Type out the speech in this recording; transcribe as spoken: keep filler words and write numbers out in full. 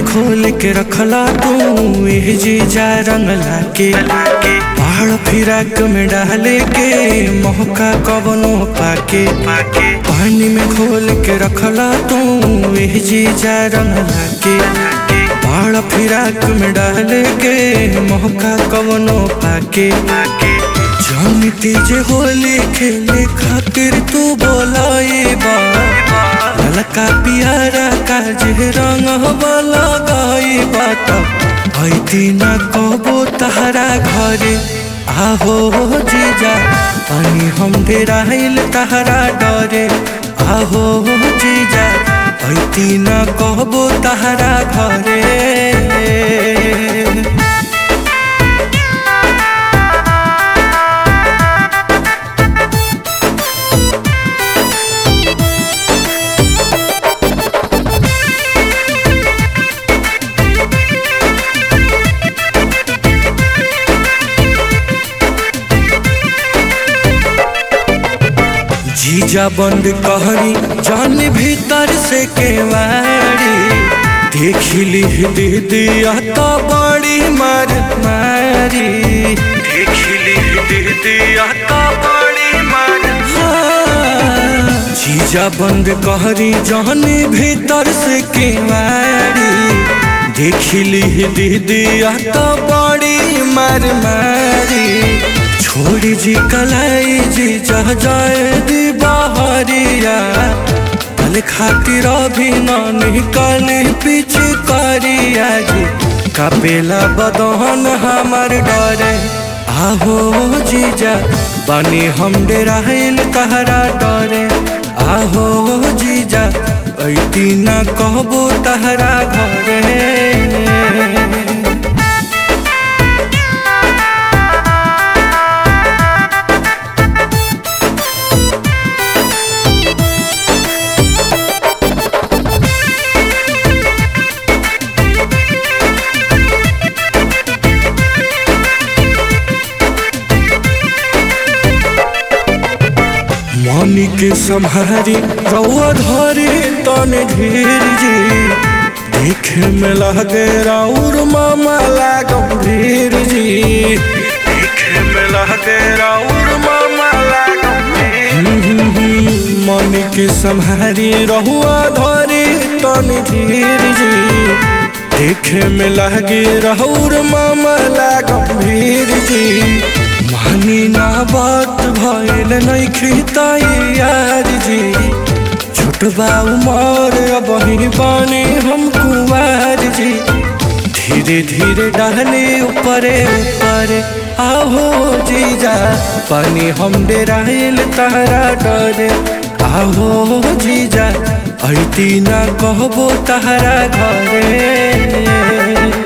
खोल के रखला तू एह जीजा रंग लाके पहाड़ फिराक में डाले के मौका कवनो पाके पानी में खोल के रखला तू एह जीजा रंग लाके पहाड़ फिराक में डाले के मौका कवनो पाके जानती जे होली खेले खातिर तू बोलाए बा ललका पियारा का जे रंग वाला गाई बात ऐती ना कबो तहरा घरे आहो जीजा पानी हम डेराइल तहरा डरे आहो जीजा ऐती ना कबो तहरा घरे। जीजा बंद कहरी जान भीतर से केवाड़ी देखिली दीदिया तो बड़ी मार मारी देखिली दीदिया तो बड़ी मार हाँ। जीजा बंद कहरी जान भीतर से केवाड़ी देखिली दीदिया तो बड़ी मार मारी छोड़ी जी कलाई जी जा जाए दी बाहरिया कल खातिर अभी न निकली पीछे करिया जी कपेला बदहन हमार डरे आहो जीजा बनी हम डेराइल तहरा डरे आहो जीजा ऐती ना कहबो तहरा घरे। मनी के सम्हारी रउआ धरी तन धीर जी देखे में लगे राउर मामा गंभीर जी देखे में लगे राउर मामा गंभीर मनी के सम्हारी रउआ धरी तन धीर जी देखे में लगे राउर मामा गंभीर जी मानी ना बात भइल नइखे तैयार जी छोटबा उमर अबही बानी हम कुंवार जी धीरे धीरे डाले ऊपरे ऊपरे आहो जीजा पानी हम डेराइल तहरा डरे आहो जीजा ऐती ना कहबो तहरा घरे।